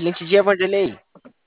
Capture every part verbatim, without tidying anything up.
Excelente dia, Vanderlei.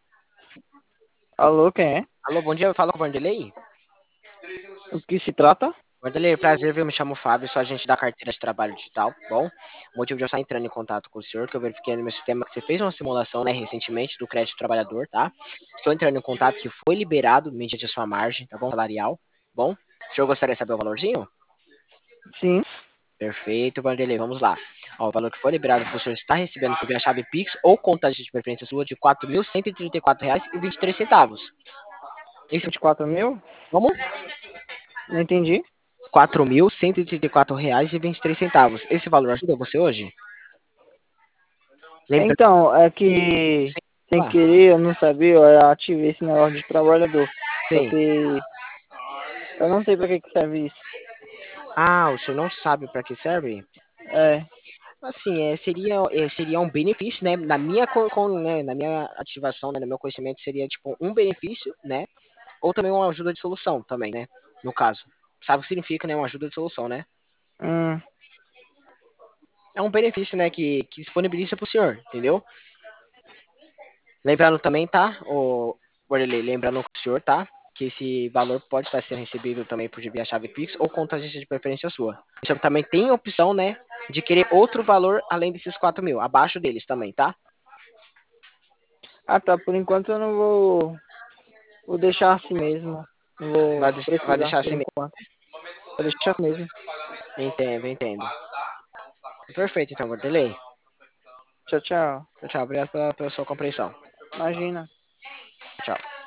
Alô, quem é? Alô, bom dia, fala com o Vanderlei. O que se trata? Vanderlei, prazer, eu me chamo Fábio, sou agente da carteira de trabalho digital. Bom, o motivo de eu estar entrando em contato com o senhor, que eu verifiquei no meu sistema que você fez uma simulação, né, recentemente do crédito trabalhador, tá? Estou entrando em contato que foi liberado mediante a sua margem, tá bom? Salarial. Bom, o senhor gostaria de saber o valorzinho? Sim. Perfeito, Vanderlei, vamos lá. Ó, o valor que foi liberado que o senhor está recebendo por via chave Pix ou conta de preferência sua de quatro mil cento e trinta e quatro reais e vinte e três centavos. Esse, vinte e quatro mil? vamos? Não entendi. quatro mil cento e trinta e quatro reais e vinte e três centavos. Esse valor ajuda você hoje? Lembrando, Então, é que sim, sem lá. querer, eu não sabia, eu ativei esse negócio de trabalhador. Só Sim. que eu não sei pra que que serve isso. Ah, o senhor não sabe para que serve? É. Assim, é, seria, é, seria um benefício, né? Na minha, co- com, né, na minha ativação, né, no meu conhecimento, seria tipo um benefício, né? Ou também uma ajuda de solução também, né? No caso. Sabe o que significa, né? Uma ajuda de solução, né? Hum. É um benefício, né, que, que disponibiliza para o senhor, entendeu? Lembrando também, tá? O Bordelei, lembrando o senhor, tá? Que esse valor pode estar sendo recebido também por via chave Pix ou conta agência de preferência sua. O senhor também tem a opção, né, de querer outro valor além desses quatro mil, abaixo deles também, tá? Ah, tá. Por enquanto eu não vou, vou deixar assim mesmo. Não Vai, vou deix- vai precisar deixar por assim mesmo. enquanto. Vou deixar assim mesmo. Entendo, entendo. Perfeito, então, Bordelei. Tchau, tchau. Tchau, tchau. Obrigado pela, pela sua compreensão. Imagina. Tchau.